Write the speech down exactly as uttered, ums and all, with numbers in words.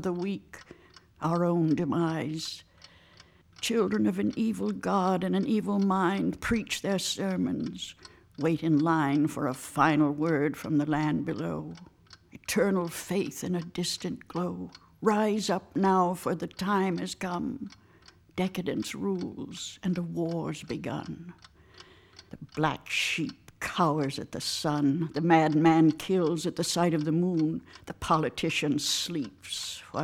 the weak, our own demise. Children of an evil God and an evil mind preach their sermons, wait in line for a final word from the land below. Eternal faith in a distant glow. Rise up now, for the time has come. Decadence rules and a war's begun. The black sheep cowers at the sun. The madman kills at the sight of the moon. The politician sleeps while